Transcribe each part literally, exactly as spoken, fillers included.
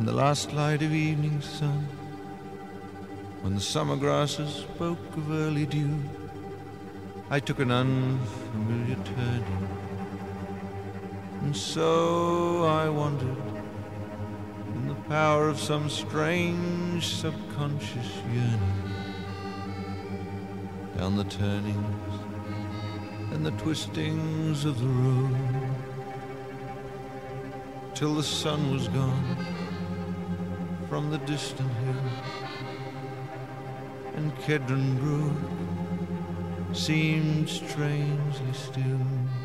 in the last light of evening sun, when the summer grasses spoke of early dew, I took an unfamiliar turning, and so I wandered in the power of some strange subconscious yearning, down the turnings and the twistings of the road, till the sun was gone from the distant hill, and Kedron Brook seemed strangely still.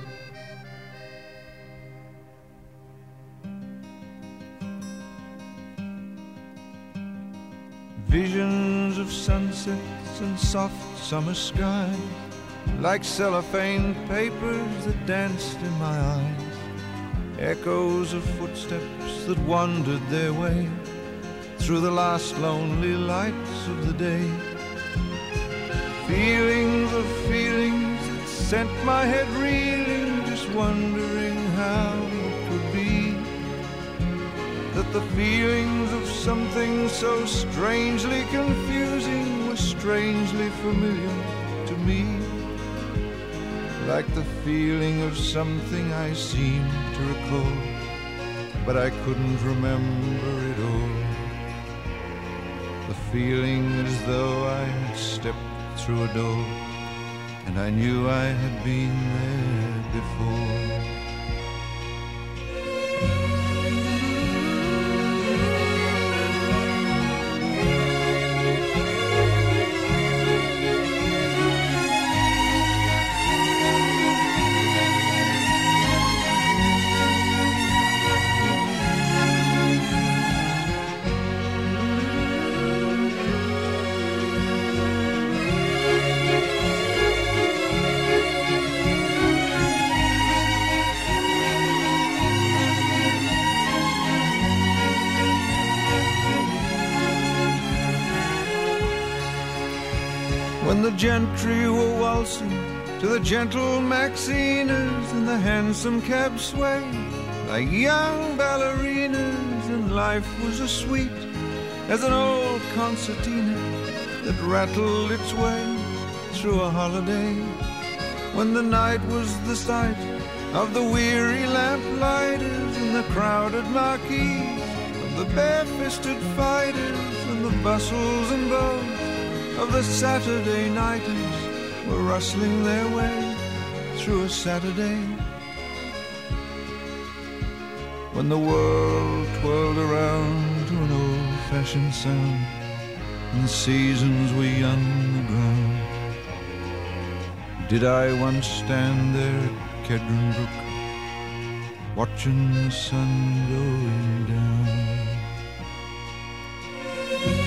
Visions of sunsets and soft summer skies, like cellophane papers that danced in my eyes, echoes of footsteps that wandered their way through the last lonely lights of the day, feelings of feelings that sent my head reeling, just wondering how it could be that the feelings of something so strangely confusing were strangely familiar to me, like the feeling of something I seemed to recall, but I couldn't remember it all. The feeling as though I had stepped through a door, and I knew I had been there before. When the gentry were waltzing to the gentle Maxinas, and the hansom cab swayed like young ballerinas, and life was as sweet as an old concertina that rattled its way through a holiday. When the night was the sight of the weary lamplighters and the crowded marquees of the bare-fisted fighters, and the bustles and bows of the Saturday nighters were rustling their way through a Saturday. When the world twirled around to an old-fashioned sound, and the seasons were young and ground, did I once stand there at Kedron Brook, watching the sun going down?